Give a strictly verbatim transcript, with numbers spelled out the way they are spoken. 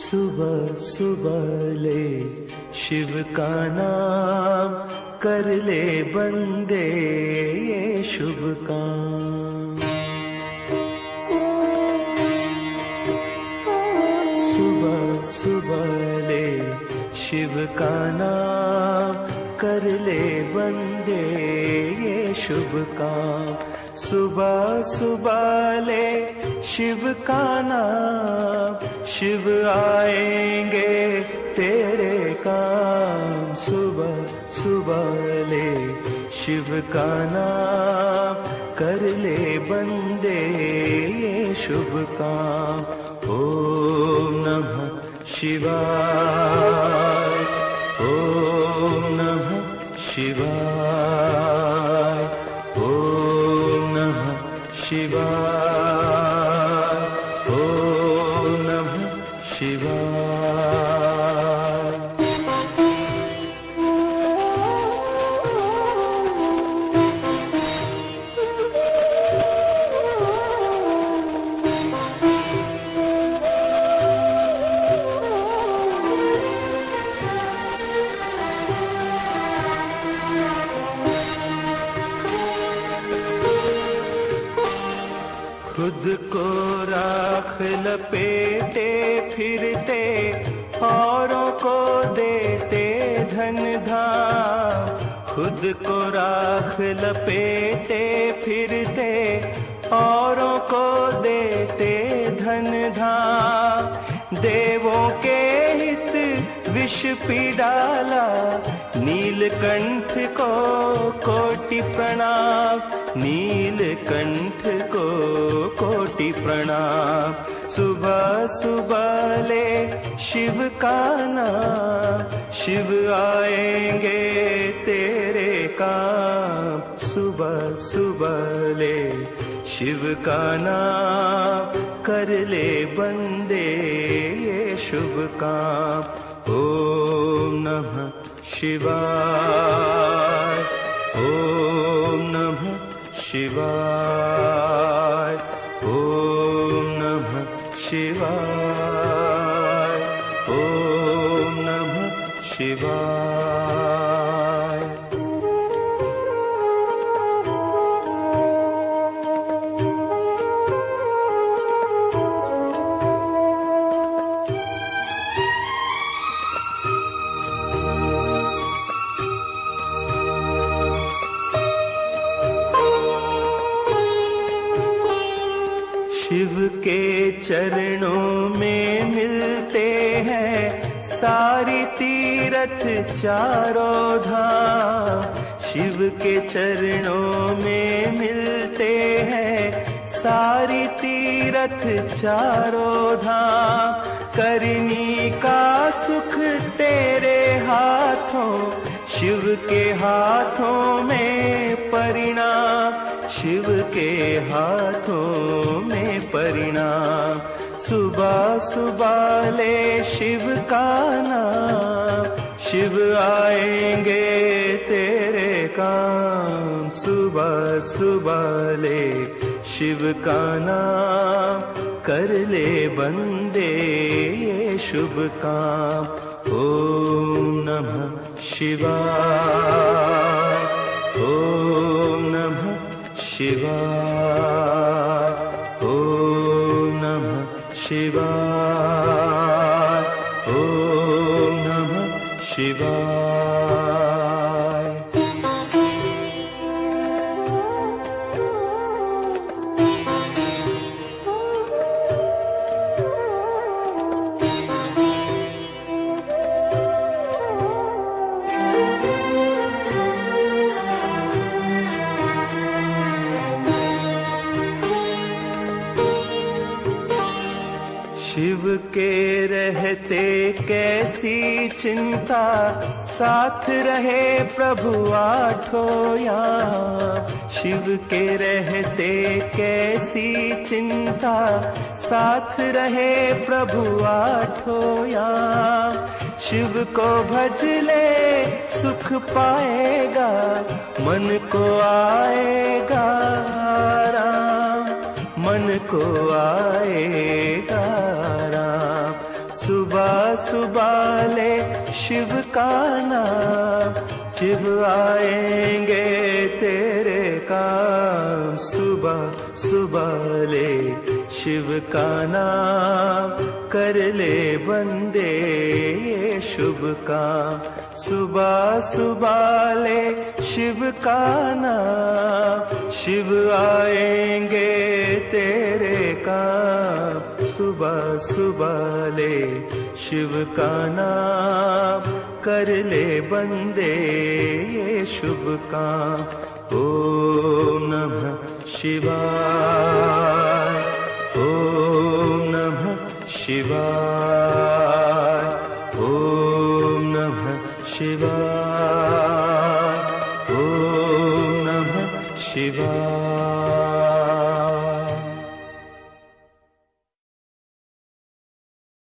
सुबह सुबह ले शिव का नाम, कर ले बंदे ये शुभ काम। सुबह सुबह ले शिव का नाम, कर ले बंदे ये शुभ काम। सुबह सुबह ले शिव का नाम, शिव आएंगे तेरे काम। सुबह सुबह ले शिव का नाम, कर ले बंदे ये शुभ काम। ओम नमः शिवाय, ओम नमः शिवाय, ओम नमः शिवाय, ओम नमः शिवाय। खुद को राख लपेटे फिरते, औरों को देते धन धाम। खुद को राख लपेटे फिरते, औरों को देते धन धाम। देवों के हित विष पी डाला, नीलकंठ को कोटि प्रणाम। नीलकंठ को कोटि प्रणाम। सुबह सुबह ले शिव का नाम, शिव आएंगे तेरे काम। सुबह सुबह ले शिव का नाम, कर ले बंदे ये शुभ काम। ओम नमः शिवाय, ओम नमः शिवाय, ओम नमः शिवाय, ओम नमः शिवाय। शिव के चरणों में मिलते हैं सारी तीरथ चारों धाम। शिव के चरणों में मिलते हैं सारी तीरथ चारों धाम। करनी का सुख तेरे हाथों, शिव के हाथों में परिणाम। शिव के हाथों में परिणाम। सुबह सुबह ले शिव का नाम, शिव आएंगे तेरे काम। सुबह सुबह ले शिव का नाम, कर ले बंदे ये शुभ काम। ओम नमः शिवाय, ओम नमः शिवाय, ओम नमः शिवाय, ओम नमः शिवाय। शिव के रहते कैसी चिंता, साथ रहे प्रभु आठों याम। शिव के रहते कैसी चिंता, साथ रहे प्रभु आठों याम। शिव को भज ले सुख पाएगा, मन को आएगा आराम। मन को आएगा राम। सुबह सुबह ले शिव का नाम, शिव आएंगे तेरे काम। सुबह सुबह ले शिव का नाम, कर ले बंदे ये शुभ काम। सुबह सुबह ले शिव का नाम, शिव आएंगे तेरे काम। सुबह सुबह ले शिव का नाम, कर ले बंदे ये शुभ काम। ओम नमः शिवाय, ओम नमः शिवाय, ओम नमः शिवाय, ओम नमः शिवाय।